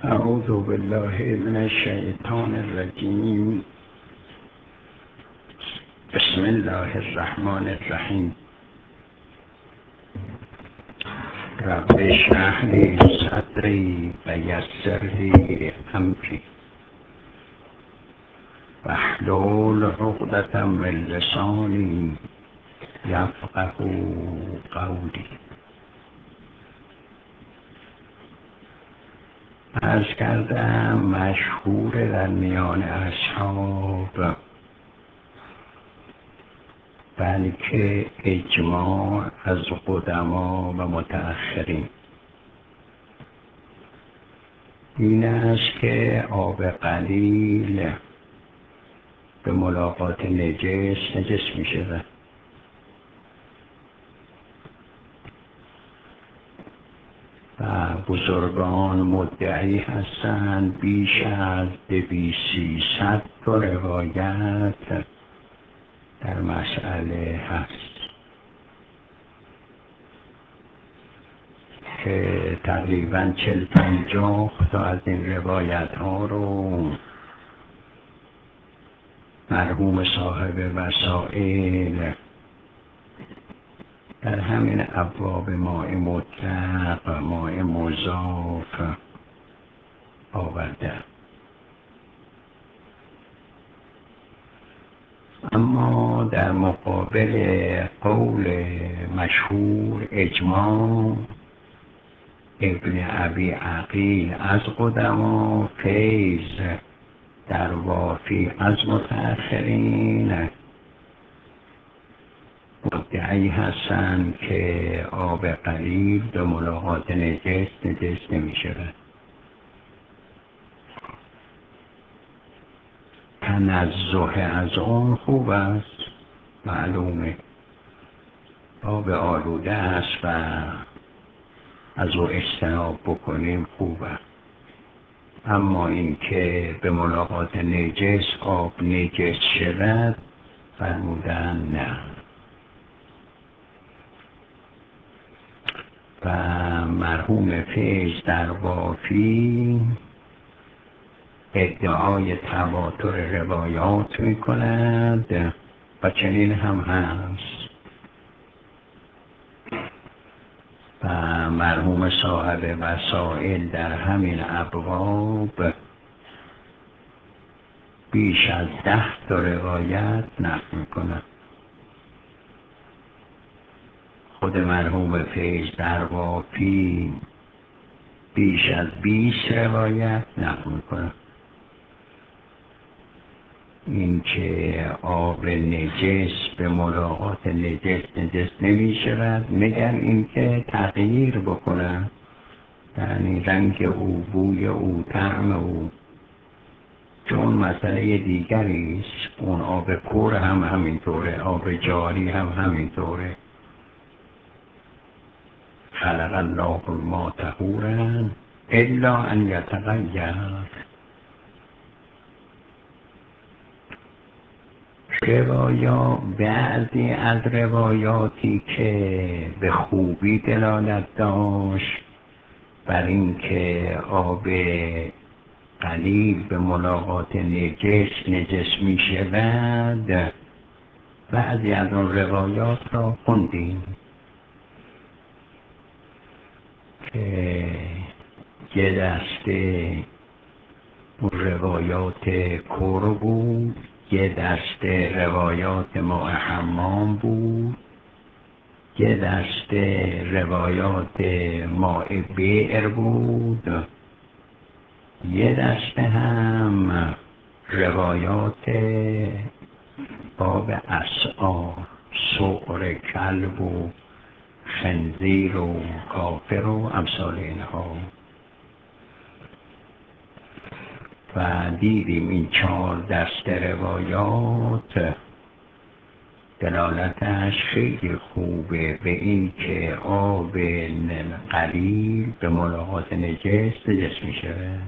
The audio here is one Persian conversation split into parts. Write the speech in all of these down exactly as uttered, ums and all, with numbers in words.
اعوذ بالله من الشیطان الرجیم. بسم الله الرحمن الرحیم. رب اشرح لی صدری و یسر لی امری واحلل عقدة من لسانی یفقهوا قولی. عرض کردم مشهور در میان اصحاب، بلکه اجماع از قدما و متأخرین این است که آب قلیل به ملاقات نجس نجس می شود و بزرگان مدعی هستند بیش از دویست سیصد تا روایت در مسئله هست که تقریباً چل پنجاه تا از این روایت ها رو مرحوم صاحب وسائل در همین ابواب ماء مطلق و ماء مضاف آورده. اما در مقابل قول مشهور اجماع ابن ابی عقیل از قدما، فیض در وافی از متأخرین مدعی هستند که آب قلیل به ملاقات نجس نجس نمی شود. تنزه از اون خوب است، معلومه آب آلوده است و از او اجتناب بکنیم خوب است. اما اینکه به ملاقات نجس آب نجس شود فرمودن نه. و مرحوم فیض در وافی ادعای تواتر روایات می کند و چنین هم هست. و مرحوم صاحب وسائل در همین ابواب بیش از ده تا روایت نقل می کند. خود مرحوم فیض در وافی بیش از بیست روایت نقل می کند. این که آب نجس به ملاقات نجس نجس نمی شود مگر اینکه تغییر بکنه، یعنی رنگ او، بوی او، طعم او، چون مسئله دیگری است. اون آب کور هم همینطوره، آب جاری هم همینطوره. خلق الله الماء طهورا الا ان یتغیر. روایات، بعضی از روایاتی که به خوبی دلالت داشت بر اینکه آب قلیل به ملاقات نجس نجس می شود، بعضی از اون روایات را خوندیم که یه دسته روایات کور بود، یه دسته روایات ماء حمام بود، یه دسته روایات ماء بئر بود، یه دسته هم روایات باب اسعار، سعر کلب و خنزیر و کافر و امثال اینها. و دیدیم این چهار دسته روایات دلالتش خیلی خوبه به این که آب قلیل به ملاقات نجس نجس می شود.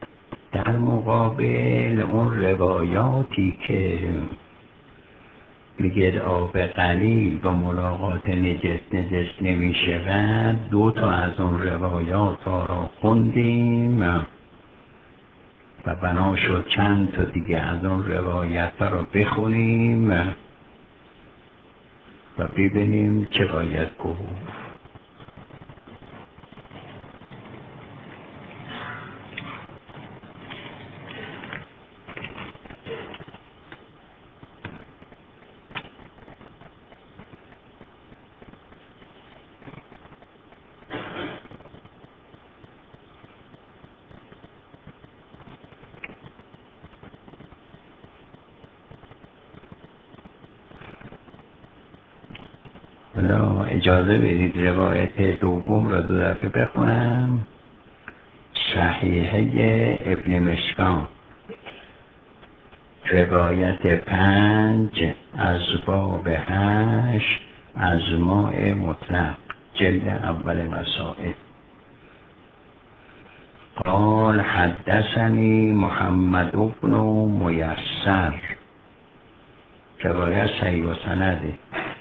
در مقابل اون روایاتی که میگه آب قلیل با ملاقات نجس نجس نمی شود. دو تا از اون روایات ها را خوندیم و بنا شد چند تا دیگه از اون روایت ها را بخونیم و ببینیم چه باید گفت. حالا اجازه بدید روایت دوم را دو دفعه بخونم. صحیحه ابن مشکان روایت پنج از باب هشت از ماء مطلق جلد اول مسائل. قال حدثني محمد بن میسر، روایت صحیح و سنده.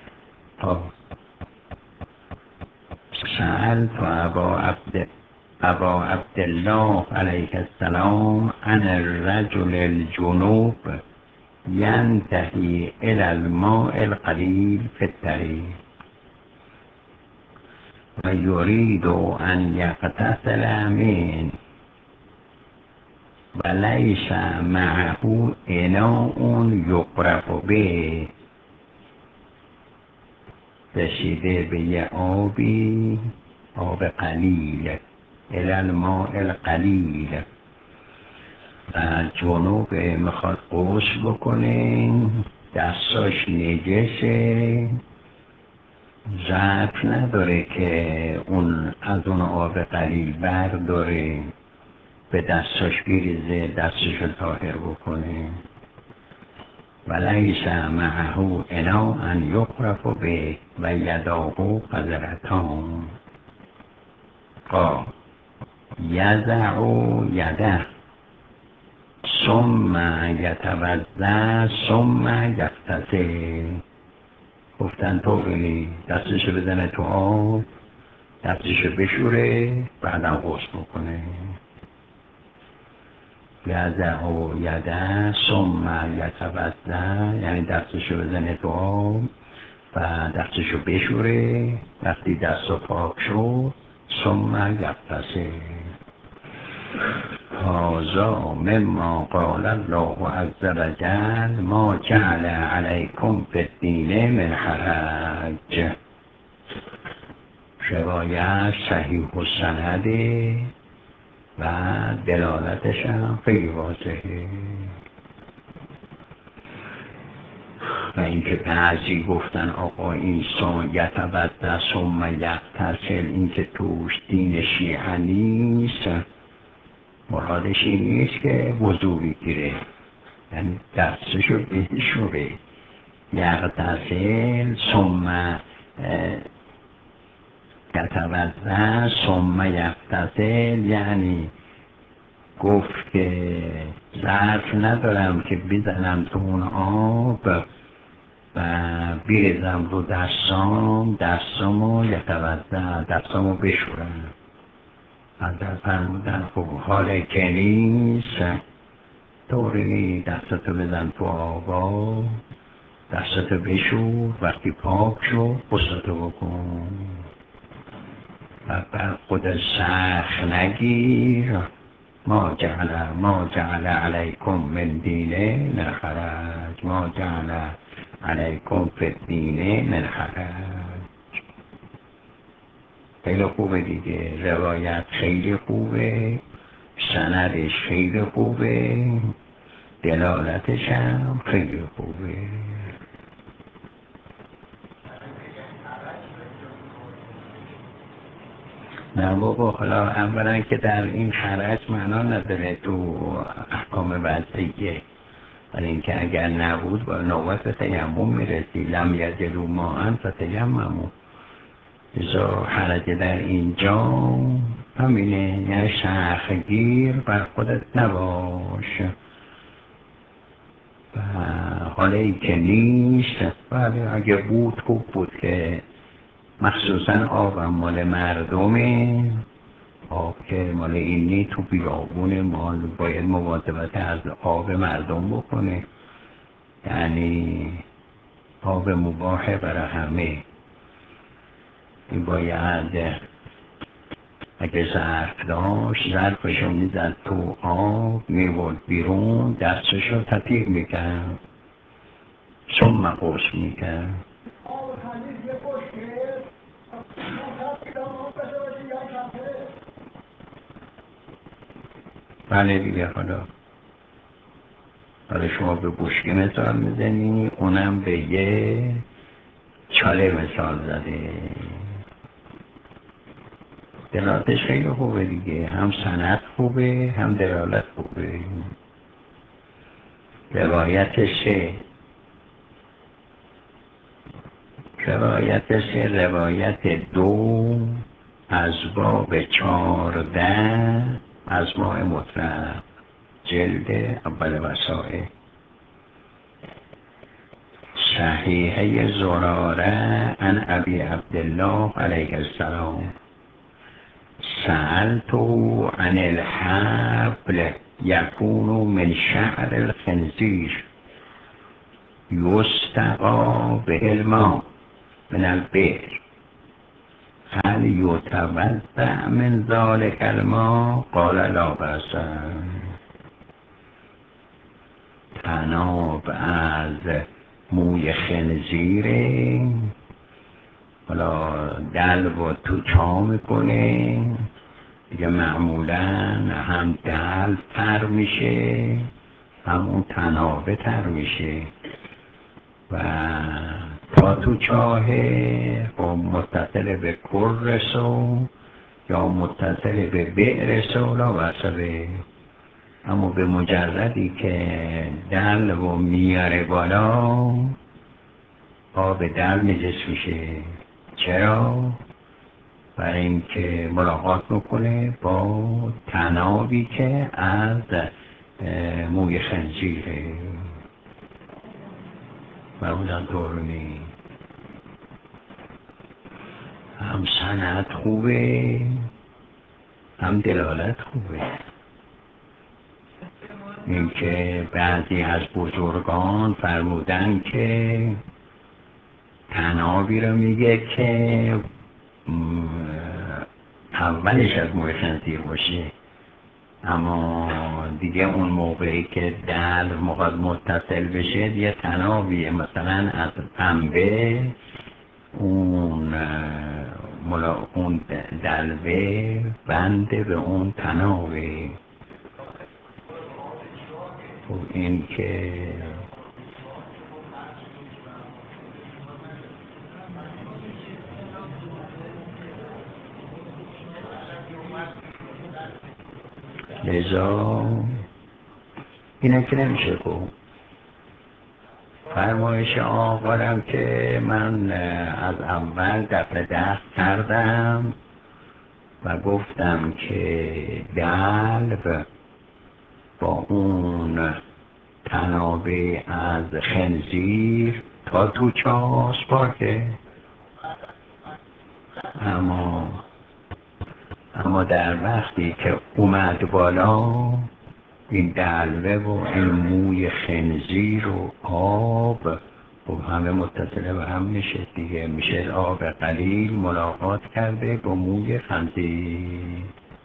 سألت ابا عبد ابا عبدالله علیه السلام عن الرجل الجنوب ينتهي الى الماء القليل في الطريق ويريد ان يغتسل منه وليس معه اناء يقرف به، رسیده به یه آبی، آب قلیل، الى الماء القلیل، و جنوب میخواد غسل بکنه، دستاش نجسه، ظرف نداره که اون از اون آب قلیل برداره به دستاش بریزه دستش رو طاهر بکنه. ولیس معه اناء یغرف به و یداه قذرتان. قال یضع یده ثم یتوضا ثم یغتسل. گفتن طوری دستشو بزنه تو آب، دستشو بشوره، بعدم غسل بکنه. یضع یده ثم یتوضا یعنی دستشو بزنه تو آب و دستشو بشوره. وقتی دستو پاک شد ثم یغتسل. هذا مما قال الله عز وجل ما جعل علیکم فی الدین من حرج. روایت صحیح و سنده و دلالتش هم خیلی واضحه. و اینکه بعضی گفتن آقا این سان یتوضا ثم یغتسل این که توش دین شیعه نیست، مرادش این نیست که وضو بگیره، یعنی دستشو بشوره. یغتسل ثم یتوضا ثم یغتسل یعنی گفت که ظرف ندارم که بزنم تو اون آب و بریزم رو دستام، دستامو یتوضا دستامو بشورم. حضرت فرمودن خب حال که نیست طوری دستتو بزن تو آبا، دستتو بشور، وقتی پاک شد غسلتو بکن و بر خود سخت نگیر. ما جعل ما جعل علیکم من دینه من حرج، ما جعل علیکم فی الدین من حرج. خیلی خوبه دیگه، روایت خیلی خوبه، سندش خیلی خوبه، دلالتش هم خیلی خوبه. نه بابا، حالا اولا که در این حرج معنا نداره تو احکام وضعیه، ولی اینکه اگر نبود با نوبت تیمم میرسی. لم یجدوا ماء فتیمموا. ازا حرج در اینجا همینه، یعنی شرخگیر بر خودت نباش. و حالا ای که نیست، ولی اگه بود خوب بود که مخصوصا آبم مال مردمه، آب که مال اینی تو بیابون مال باید مواظبت از آب مردم بکنه، یعنی آب مباحه برای همه. این باید اگه ظرف داشت ظرفشو میزد تو آب میورد بیرون، دستشو تطیق میکرد، ثم قوش میکرد. بله دیگه. حالا حالا شما به بشکه مثال میزنی، اونم به یه چاله مثال زده. دلالتش خیلی خوبه دیگه، هم سند خوبه هم دلالت خوبه. روایت سه روایت سه روایت دو از باب چارده از ماه مطلق، جلد اول وسائل، صحیحه زراره عن ابی عبدالله علیه السلام سألت عن الحبل يكون من شعر الخنزير يستقى به الماء من البئر هل يتوضأ من ذلك الماء؟ قال لا بأس. تناب از موی خنزیره، حالا دلو و تو چا میکنه دیگه، معمولا هم دلو تر میشه هم اون تنابه تر میشه و تا تو چاهه و متصل به کرسو یا متصل به بئرسو لا بسره، اما به مجردی که دلو میاره بالا آب دلو نجس میشه. چرا؟ برای اینکه ملاقات میکنه با تنابی که از موی خنزیره. فرمودن دورمی هم سند خوبه هم دلالت خوبه. اینکه بعضی از بزرگان فرمودن که تنابی رو میگه که اولش از موی خنزیر باشه، اما دیگه اون موقعی که دل موقع متصل بشه دیگه تنابیه، مثلا از پنبه اون ملا اون دلوه بنده به اون تنابه. خب این که لذا اینه که نمیشه گفت. فرمایش آقارم که من از اول دفع دست کردم و گفتم که دلو با اون تنابه از خنزیر تا تو چاس پاکه، اما اما در وقتی که اومد بالا این دلوه و این موی خنزیر و آب و همه متصله به هم میشه دیگه، میشه آب قلیل ملاقات کرده با موی خنزیر.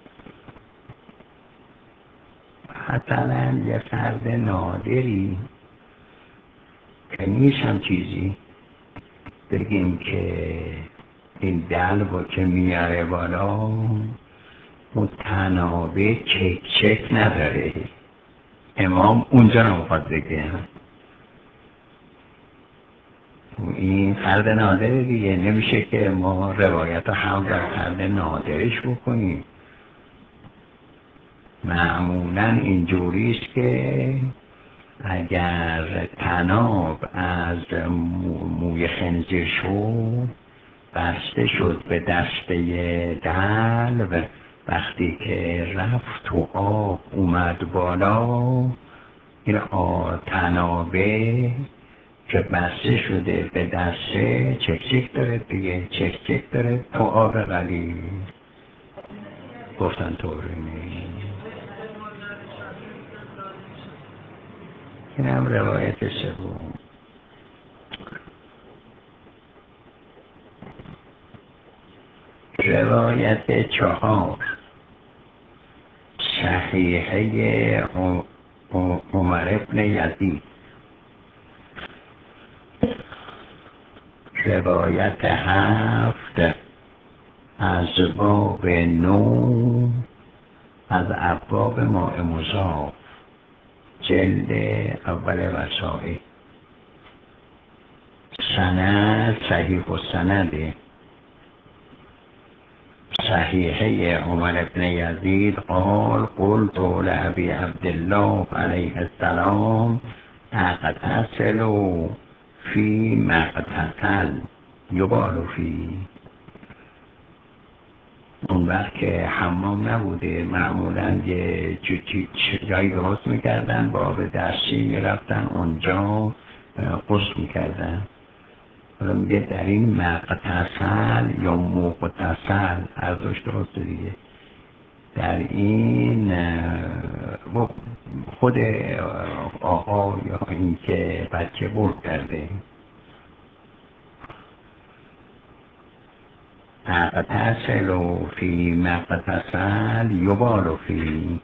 مثلا یه فرد نادری که نیست هم چیزی بگیم که این دلو که میاره بالا اون تنابه چک چک نداره، امام اونجا نمیخواد بگه این فرد نادره دیگه، نمیشه که ما روایت هم در فرد نادرش بکنیم. معمولا اینجوریست که اگر تناب از موی خنزیر شد بسته شد به دسته دلو، وقتی که رفت تو آب اومد بالا این تنابه که بسته شده به دسته چک چک داره دیگه، چک چک داره تو آب قلیل. گفتن طورینی. این هم روایت سوم. روایت چهار صحیحه عمر ابن یزید. روایت هفت از باب نو از ابواب ماء مضاف، جلد اول وسائل. سند صحیح السنده. صحیحه عمر ابن یزید قال قلت لأبی عبدالله علیه السلام اغتسل فی مغتسل یبال فی. اون وقت که حمام نبوده معمولا یه جایی درست میکردن، با آب دستی میرفتن اونجا غسل میکردن. حالا میگه در این مغتسل یا مغتسل، هر دوش درست دیگه، در این خود آقا یا این که بچه برد کرده. اغتسل فی مغتسل یبال فی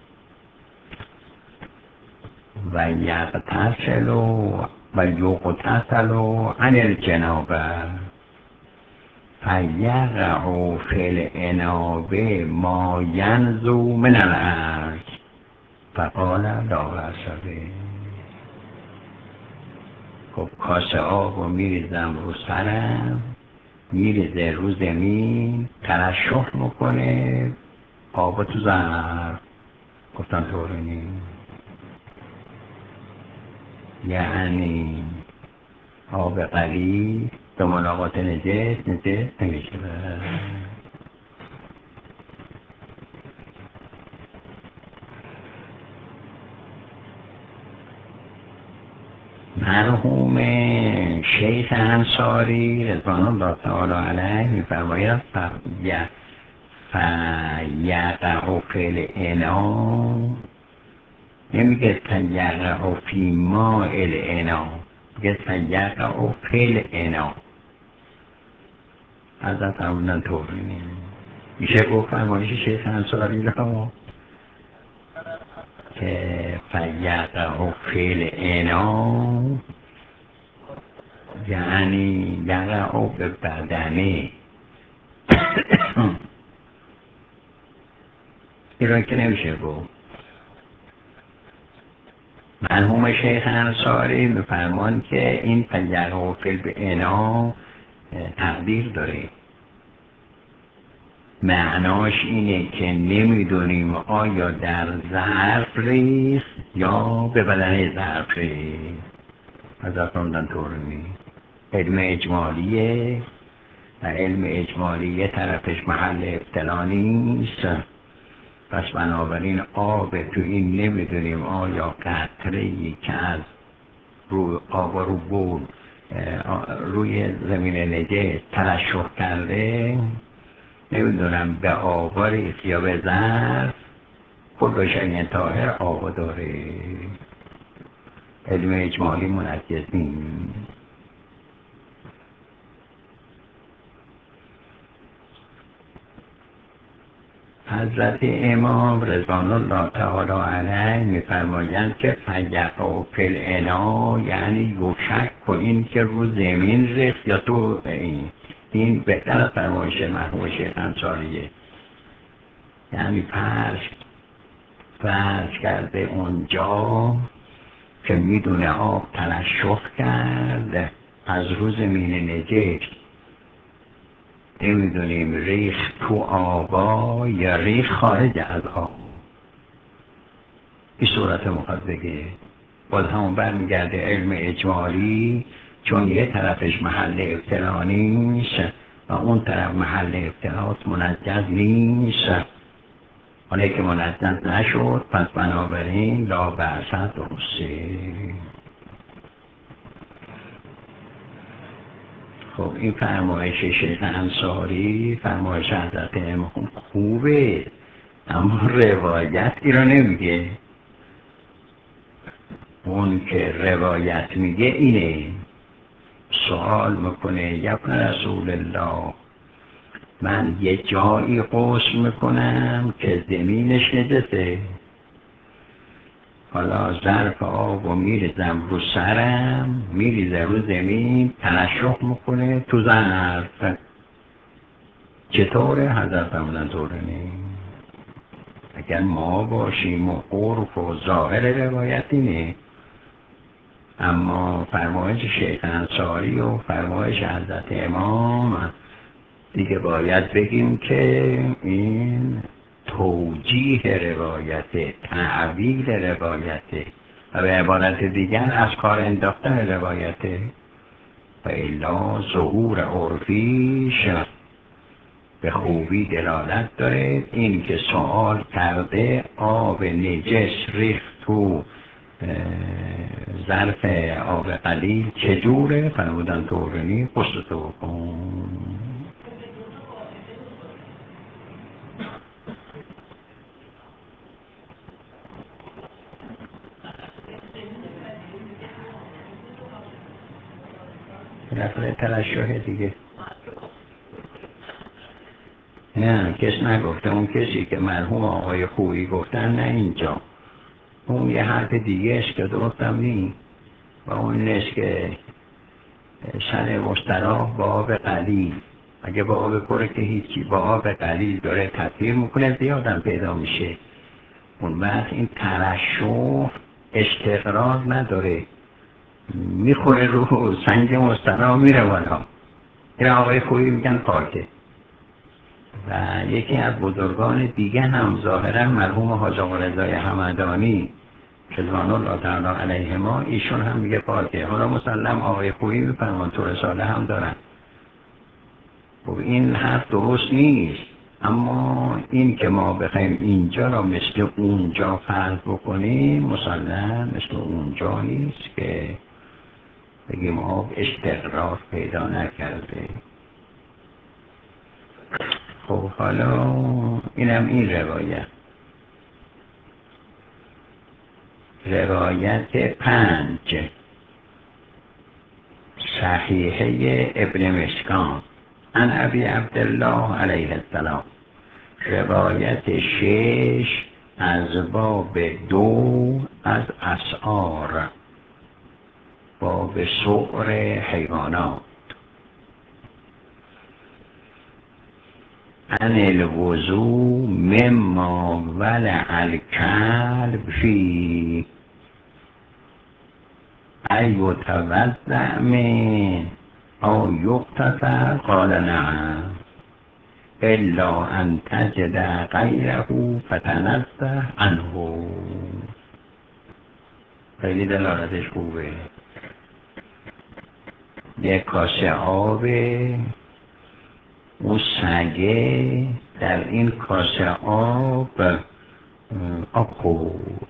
و یغتسل و یغتسل عن الجنابه فیقع فی الانابه ما ینزو من الارض فقال لا بأس به. خب کاسه آب رو میریزم رو سرم، میریزه رو زمین، ترشح میکنه آب تو ظرف. گفتن طورینی یعنی آب قلیل به ملاقات نجس نجس نمیشه. مرحوم شیخ انصاری رضوان الله تعالی علیه می‌فرماید فیقع فی الاناء، نمیگه فیقع فی ماء الاناء، میگه فیقع فی الاناء. حضرت فرمودن طورینی میشه گفت فرمایش شیخ انصاری را که فیقع فی الاناء یعنی یقع به بدنه. این را که نمیشه گفت. مرحوم شیخ انصاری میفرمان که این فیقع فی الاناء تقدیر داره. معناش اینه که نمیدونیم آیا در ظرف ریخت یا به بدن ظرف ریخت. حضرت فرمودن طورینی علم اجمالیه و علم اجمالی طرفش محل ابتلا نیست. پس بنابراین آب تو این نمیدونیم آیا قطره‌ای که از روی آب رو بود روی زمین نجس ترشح کرده، نمیدونم به آب ریخت یا به ظرف، کل شیء طاهر آب داره. علم اجمالی منجز نیست. حضرت امام رضوان الله تعالی علیه میفرمایند که فیقع فی الاناء یعنی یشک و این که رو زمین ریخت یا تو این این بهتر از فرمایش مرحوم شیخ انصاریه. یعنی فرض فرض کرده اونجا که میدونه آب ترشح کرد از رو زمین نجس، نمیدونیم ریخ تو آبا یا ریخ خارج از آب. این صورت مخواد بگه باز همون برمیگرده علم اجمالی، چون یه طرفش محل ابتلا نیست و اون طرف محل ابتلاست منجز نیست. حالا که منجز نشد پس بنابراین لا بأس درسته. خب این فرمایش شیخ انصاری فرمایش حضرت امام خوبه، اما روایتی رو نمیگه. اون که روایت میگه اینه، سوال میکنه یا ابن رسول الله من یه جایی غسل میکنم که زمینش نجسه، حالا ظرف آب و میریزم رو سرم، میریزه رو زمین، تنشق میکنه تو ظرف، چطوره؟ حضرت فرمودن طوره نیم. اگر ما باشیم و عرف و ظاهر روایت اینه، اما فرمایش شیخ انصاری و فرمایش حضرت امام دیگه باید بگیم که این توجیه روایت، تعویل روایت و به عبارت دیگر از کار انداختن روایت، و الا ظهور عرفیش به خوبی دلالت داره. این که سوال کرده آب نجس ریخت تو ظرف آب قلیل چجوره؟ فرمودن طورنی غسل تو بکن. بالاخره ترشح دیگه. نه کس نگفته، اون کسی که مرحوم آقای خویی گفتن نه اینجا، اون یه حرف دیگه است که درستم نی، و اون نیست که سر مستراح با آب قلیل، اگه با آب پره که هیچی، با آب قلیل داره تطهیر میکنه زیادم پیدا میشه. اون وقت این ترشح استقرار نداره، میخوره رو سنگ مستراح میره بالا. این آقای خویی میگن پاکه. و یکی از بزرگان دیگه هم ظاهرا مرحوم حاج آقا رضای همدانی رضوان الله تعالی علیهما، ایشون هم میگه پاکه. حالا مسلم آقای خویی میفرمان تو رساله هم دارن. خب این حرف درست نیست، اما این که ما بخوایم اینجا را مثل اونجا فرض بکنیم مسلم مثل اونجا نیست که بگیم آب استقرار پیدا نکرده. خب حالا اینم این روایت. روایت پنج صحیحه ابن مشکان عن ابی عبدالله علیه السلام. روایت شش از باب دو از اسعار، باب سعر حیوانات. عن الوضوء مما ولع الكلب فی ای یتوضأ من او یغتسل، قال نعم الا ان تجد غیره فتنزه عنه. خیلی دلالتش خوبه. یک کاسه آب، اون سگه در این کاسه آب آب خورد،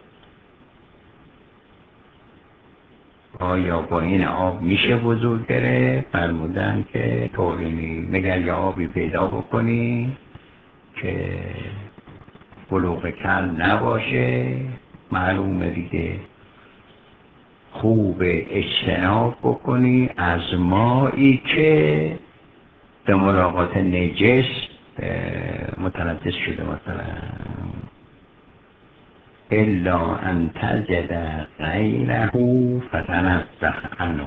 آیا با این آب میشه وضو گرفت؟ فرمودن که طوری نیست، مگر یه آبی پیدا بکنی که بلوغ کل نباشه. معلومه دیگه خوب اجتناب بکنی از مایی که به ملاقات نجس متنجس شده، مثلا الا ان تجد غیره فتنزه عنه.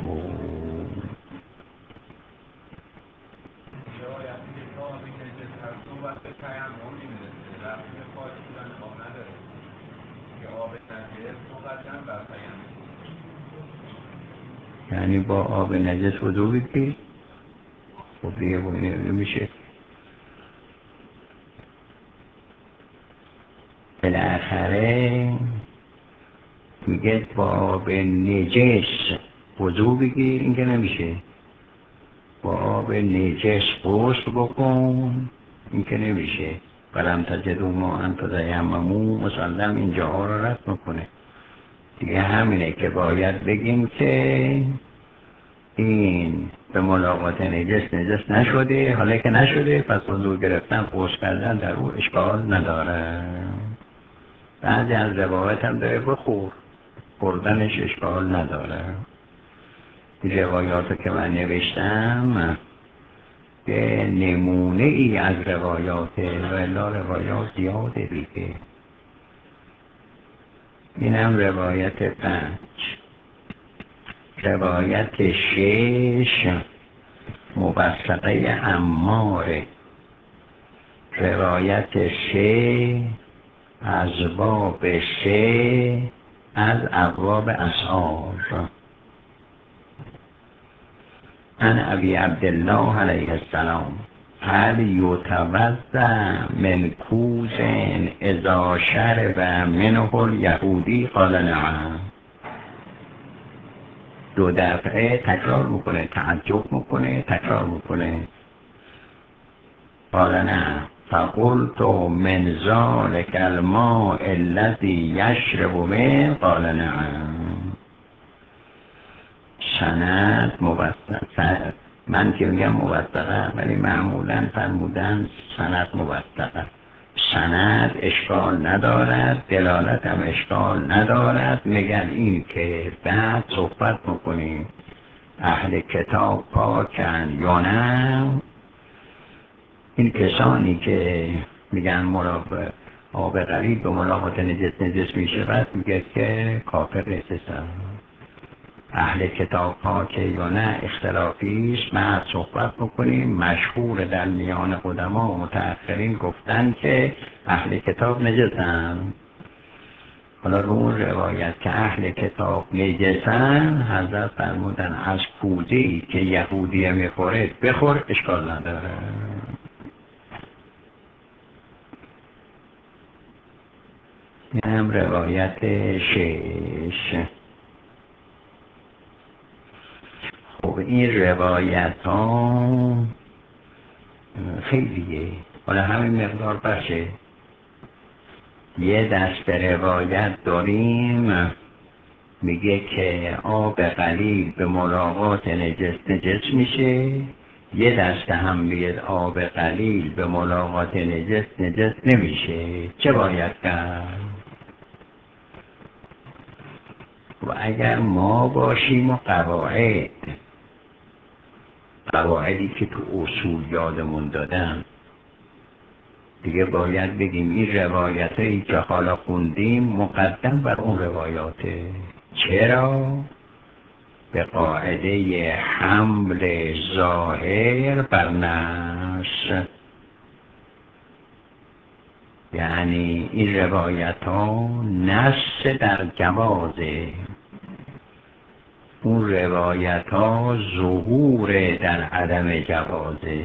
یعنی با آب نجس وضو بگیر. خب دیگه میشه بالاخره میگه با آب نجس وضو بگیر، این که نمیشه. با آب نجس غسل بکن، این که نمیشه. فلم تجدوا ماء فتیمموا، مسلم اینجاها رو رد میکنه دیگه. همینه که باید بگیم که این به ملاقات نجس نجس نشده، حالا که نشده پس وضو گرفتن غسل کردن در او اشکال نداره. بعضی از روایت هم داره بخور، خوردنش اشکال نداره. این روایات رو که من نوشتم که نمونه ای از روایات و الا روایات زیاده دیگه. اینم روایت پنج. روایت شش مبسطه عماره. روایت سه از باب سه از ابواب اصحاب. عن ابی عبدالله علیه السلام هل یتوضا من کوز اذا شرب منه الیهودی قال نعم. دو دفعه تکرار میکنه، تعجب میکنه، تکرار میکنه. قال نعم فقلت من ذلك الماء الذي يشرب منه قال نعم. سند موثق، من که میگم موثقه ولی معمولا فرمودن سند موثقه. سند اشکال ندارد، دلالت هم اشکال ندارد. میگن این که بعد صحبت میکنیم اهل کتاب پاکن یا نه. این کسانی که میگن ملاقات آب غریب به ملاقات نجس نجس میشه بعد میگه که کافر نیستن. اهل کتاب پاکه یا نه اختلافیش بعد صحبت بکنیم. مشهور در میان قدما و متأخرین گفتن که اهل کتاب نجسن. حالا رو اون روایت که اهل کتاب نجسن حضرت فرمودن از کوزه‌ای که یهودیه میخوره بخور اشکال نداره. این هم روایت شش. خب این روایت ها خیلیه، حالا همین مقدار باشه. یه دست روایت داریم میگه که آب قلیل به ملاقات نجس نجس میشه. یه دست هم میگه آب قلیل به ملاقات نجس نجس نمیشه. چه باید کرد؟ و اگر ما باشیم و قواعد قواعدی که تو اصول یادمون دادن دیگه باید بگیم این روایت هایی که حالا خوندیم مقدم بر اون روایاته. چرا؟ به قاعده حمل ظاهر بر نص. یعنی این روایت ها نص در جوازه، اون روایت ها ظهور در عدم جوازه.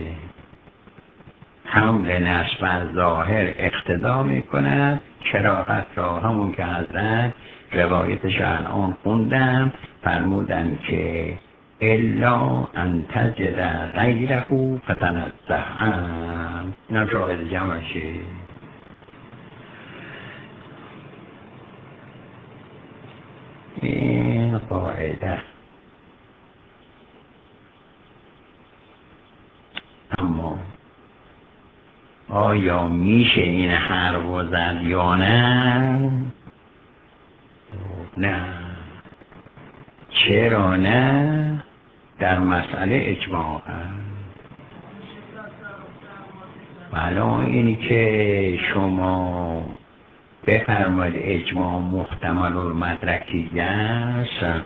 حمل نص بر ظاهر اقتضا میکند کراهت را، همون که حضرت روایتش الان خوندم فرمودن که الا ان تجد غیره فتنزه. اینا شاهد جمعشه. این قاعده. اما آیا میشه این حرف زد یا نه؟ نه. چرا نه؟ در مسئله اجماع هست. ولی اینی که شما بفرمایید اجماع محتمل المدرکیه است،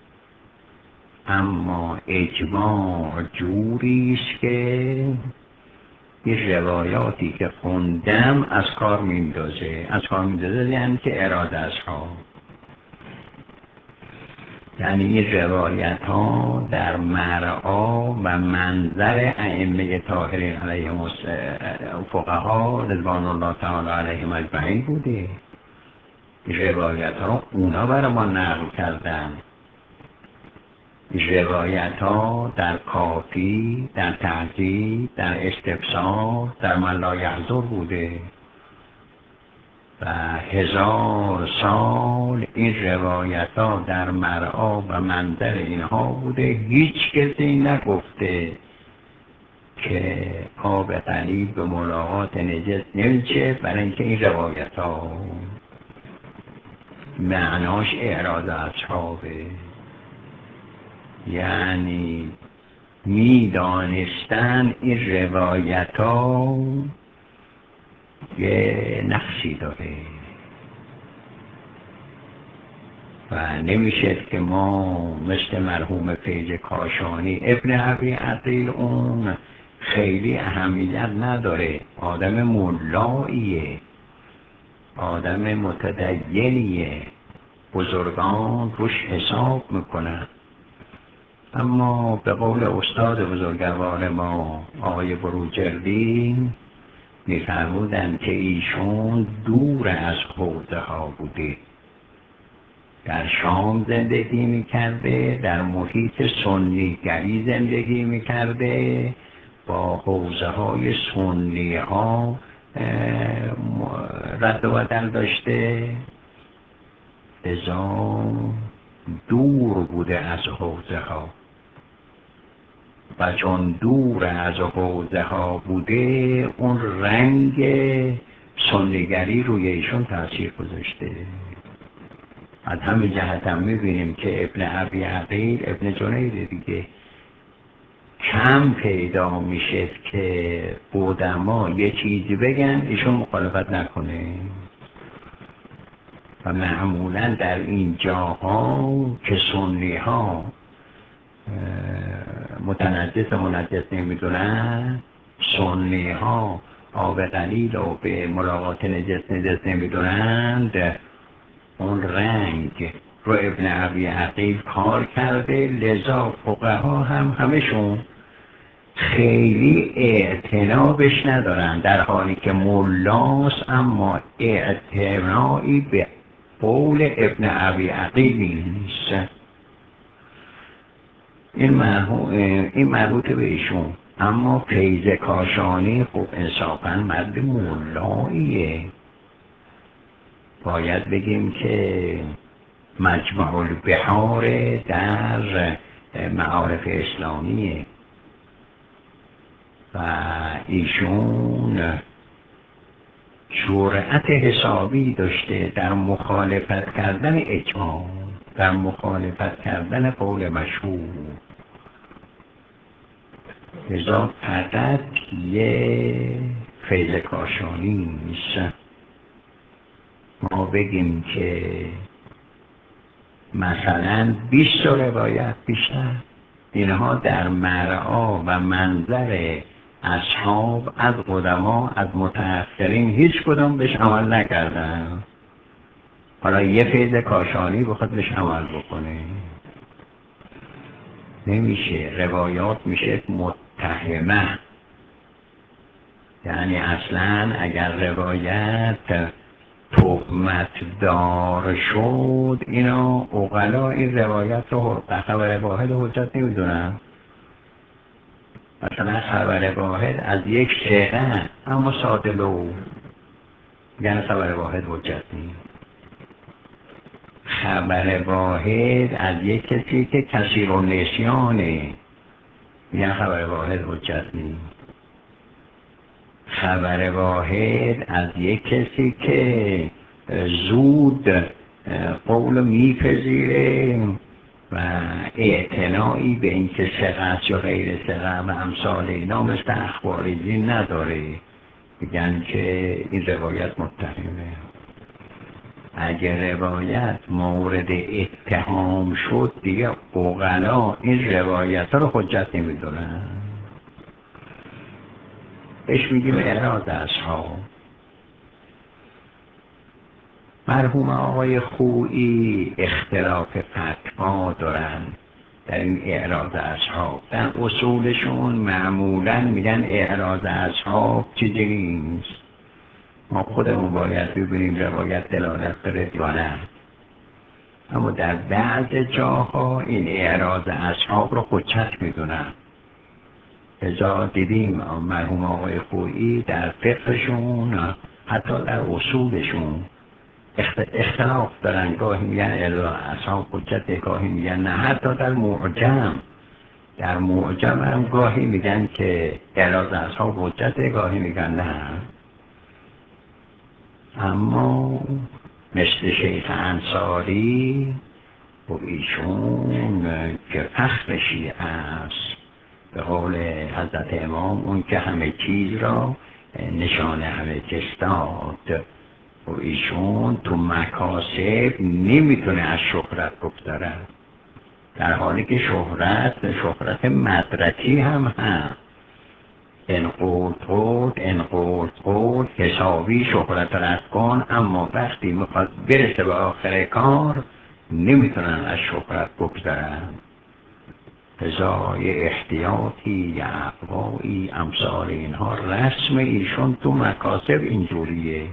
اما اجماع جوری است که این روایاتی که خوندم از کار میندازه. از کار میندازه یعنی که اراده است ها. یعنی این روایت ها در مرعا و منظر ائمه طاهرین علیهم فقها رضوان الله تعالی علیهم اجمعین بوده. این روایت ها اونا برای ما نقل کردن. روایت ها در کافی، در تعذیب، در استفسار، در من لا یحضر بوده. و هزار سال این روایت ها در مرعا و منظر اینها بوده. هیچ کسی نگفته که آب غلیظ به ملاقات نجس نمیشه، برای اینکه این روایت ها معناش اعراض اصحابه، یعنی میدانستن این روایت ها یه نقصی داره و نمیشه که ما مثل مرحوم فیض کاشانی ابن ابی عقیل اون خیلی اهمیت نداره، آدم ملاییه، آدم متدینیه، بزرگان روش حساب میکنن. اما به قول استاد بزرگوار ما آقای بروجردی میفرمودن که ایشون دور از حوزه ها بوده، در شام زندگی میکرده، در محیط سنیگری زندگی میکرده، با حوزه های سنی ها رد و بدل داشته، لذا دور بوده از حوزه ها و چون دور از حوزه ها بوده اون رنگ سنیگری روی ایشون تاثیر گذاشته. از همین جهت هم میبینیم که ابن ابی عقیل ابن جنید دیگه کم پیدا میشه که قدما یه چیزی بگن ایشون مخالفت نکنه و معمولا در این جاها که سنی ها متنجس و منجس نمیدونن، سنی ها آب قلیل و به ملاقات نجس نجس نمیدونند، اون رنگ رو ابن ابی عقیل کار کرده، لذا فقها هم همشون خیلی اعتنابش ندارن، در حالی که ملاست اما اعتنایی به قول ابن ابی عقیل نیست. این مربوط این مربوط به ایشون. اما فیض کاشانی خب انصافا مرد مولاییه، باید بگیم که مجمع البحار در معارف اسلامیه و ایشون جرأت حسابی داشته در مخالفت کردن اجماع، در مخالفت کردن قول مشهور. لذا فقط یه فیض کاشانی نیست ما بگیم که مثلا بیست روایت بیشتر، اینها در مرعا و منظر اصحاب از قدما از متأخرین هیچ کدام بهش عمل نکردن، حالا یه فیض کاشانی بخواد بهش عمل بکنه نمیشه. روایات میشه متهمه، یعنی اصلا اگر روایت تهمت دار شد اینا عقلا این روایت رو خبر واحد حجت نمیدونن. مثلا خبر واحد از یک ثقه اما صادلو، یعنی خبر واحد حجت نیست. خبر واحد از یک کسی که کثیر النسیانه، یعنی خبر واحد حجت نیست. خبر واحد از یک کسی که زود قول میپذیره و اعتنایی به اینکه ثقه است یا غیر ثقه و امثال اینا مثل اخباریزی نداره، میگن که این روایت متهمه. اگر روایت مورد اتهام شد دیگه عقلا این روایت ها رو حجت نمیدونن، بهش میگیم اعراض اصحاب. مرحوم آقای خویی اختلاف فتوا دارن در این اعراض اصحاب، در اصولشون معمولا میگن اعراض اصحاب چیزی نیست، ما خودمون باید ببینیم روایت دلالت داره یا نه. اما در بعض جاها این اعراض اصحاب رو حجت میدونن. ازا دیدیم مرحوم آقای خویی در فقهشون حتی در اصولشون اختلاف دارن، گاهی میگن اصحاب حجت، گاهی میگن نه. حتی در معجم در معجم هم گاهی میگن که اعراض اصحاب حجت، گاهی میگن نه. اما مثل شیخ انصاری و ایشون که فخر شیعه است، به قول حضرت امام اون که همه چیز را نشانه همه چیز داد، و ایشون تو مکاسب نمیتونه از شهرت بگذاره، در حالی که شهرت شهرت مدرکی هم هست. انقود قود انقود قود حسابی شهرت رد کن، اما وقتی میخواد برسه به آخر کار نمیتونن از شهرت بگذارن. ازای احتیاطی یا اقوایی امثال اینها رسم ایشون تو مکاسب اینجوریه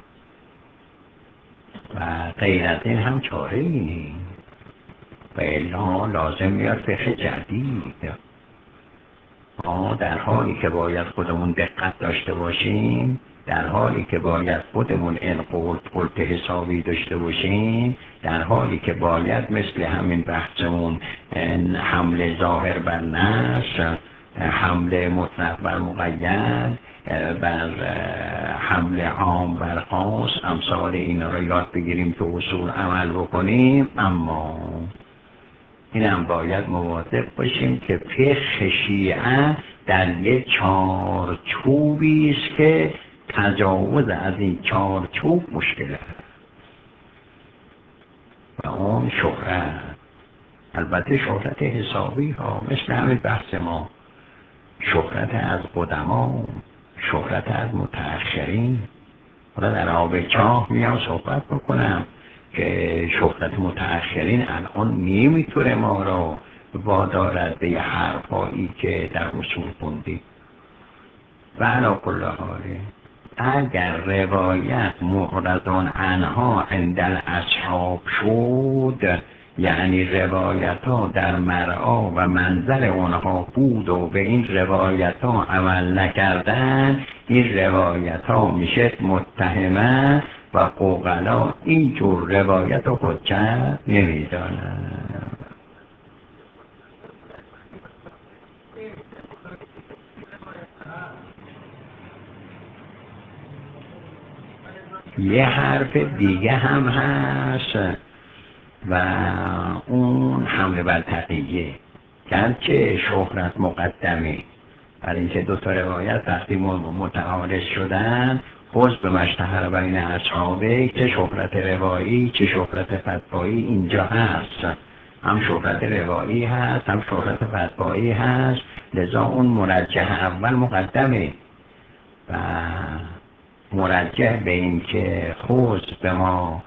و غیر از این هم چاره ای نیست. و الا لازم میاد فقه جدید. ما در حالی که باید خودمون دقت داشته باشیم، در حالی که باید خودمون انقلت قلت حسابی داشته باشیم، در حالی که باید مثل همین بحثمون حمله ظاهر بر نص، حمله مطلق بر مقید، بر حمله عام بر خاص، امثال اینا رو یاد بگیریم که اصول عمل بکنیم. اما اینم باید مواظب باشیم که فقه شیعه در یک چارچوبی است که تجاوز از این چارچوب مشکل است و اون شهرت. البته شهرت حسابی ها مثل همین بحث ما، شهرت از قدما، شهرت از متأخرین. حالا در آب چاه میام صحبت بکنم که شهرت متأخرین الان نمیتونه ما را وادارد به حرفایی که در اصول خوندیم. و علی کل حال اگر روایت معرض عنها عند الاصحاب شد، یعنی روایت ها در مرعا و منظر اونها بود و به این روایت ها عمل نکردن، این روایت ها میشه متهمه و عقلا اینجور روایت رو حجت نمیدانن. یه حرف دیگه هم هست و اون حمله بر تقیه، گرچه شهرت مقدمه، برای اینکه دو تا روایت وقتی متعارض شدن خود به مشتهر بین اصحابه، چه شهرت روایی چه شهرت فتوایی اینجا هست. هم شهرت روایی هست هم شهرت فتوایی هست، لذا اون مرجح اول مقدمه و مرجح به این که خود به ما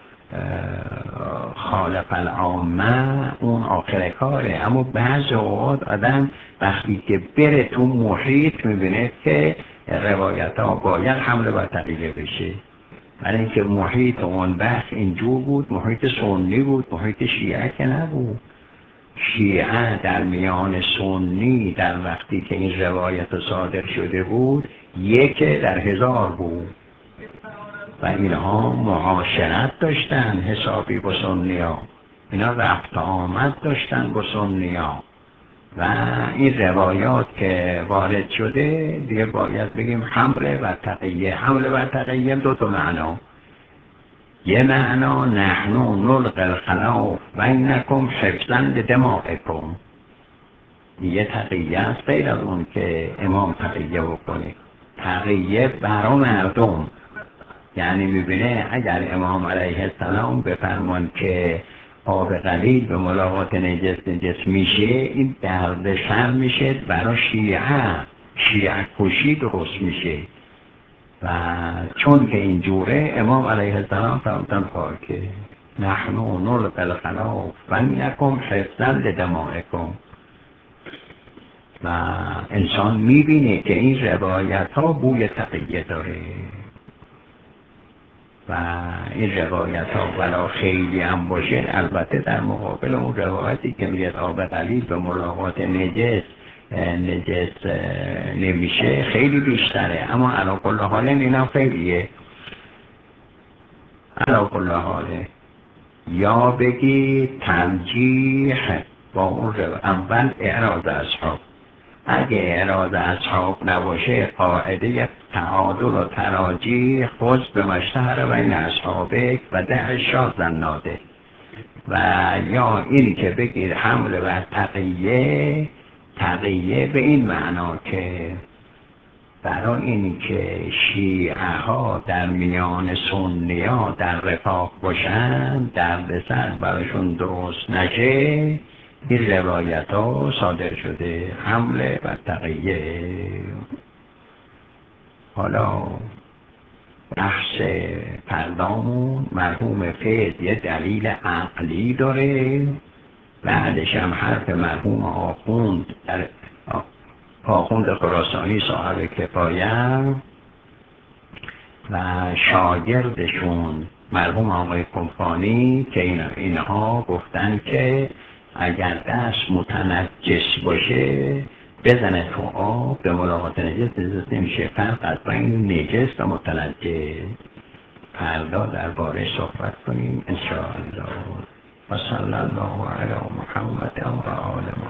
خالف العامه اون آخر کاره. اما بعض اوقات آدم وقتی که بره تو محیط میبینه که روایت ها باید حمله بر تقیه بشه، برای اینکه محیط اون بحث اینجور بود، محیط سنی بود، محیط شیعه که نبود. شیعه در میان سنی در وقتی که این روایت صادق شده بود یک در هزار بود و اینها معاشرت داشتن حسابی با سنی ها، اینا رفت آمد داشتن با سنی ها و این روایات که وارد شده دیگه باید بگیم حمله و تقیه. حمله و تقیه دو تا معنا، یه معنا نحنو نلقی الخلاف بینکم حفظا لدمائکم، یه تقیه است غیر از اون که امام تقیه بکنه. تقیه برای مردم، یعنی میبینه اگر امام علیه السلام بفرمان که آب قلیل به ملاقات نجس نجس میشه، این درد سر میشه برای شیعه، شیعه کشی درست میشه و چون که اینجوره امام علیه السلام فرمودن پاکه نحنو نلقی الخلاف بینکم حفظا لدمائکم. و انسان میبینه که این روایت ها بوی تقیه داره و این روایت ها ولا خیلی هم باشه، البته در مقابل اون روایتی که میگه آب قلیل به ملاقات نجس نجس نمیشه خیلی بیشتره، اما علی کل حال اینم خیلیه. علا کل حاله یا بگی ترجیح با اون رو اول اعراض اصحاب. اگه اعراض اصحاب نباشه قاعده تعادل و تراجیح خود به مشتهر بین اصحابه و ده شاذ ناده. و یا این که بگیر حمل و تقیه، تقیه به این معنا که برای این که شیعه ها در میان سنی ها در رفاق باشن، دردسر براشون درست نشه، این روایت ها صادر شده، حمله و تقیه. حالا بحث پردامون مرحوم فید یه دلیل عقلی داره، بعدش هم حرف مرحوم آخوند در آخوند خراسانی صاحب کفایه و شاگردشون مرحوم آقای قمخانی که این اینها گفتن که اگر دست متنجس باشه بزنه تو آب، به ملاقات نجس نجس نمیشه. فرق از بین نجس و متنجس فردا درباره صحبت کنیم انشاءالله. و صلی الله علی محمد و آل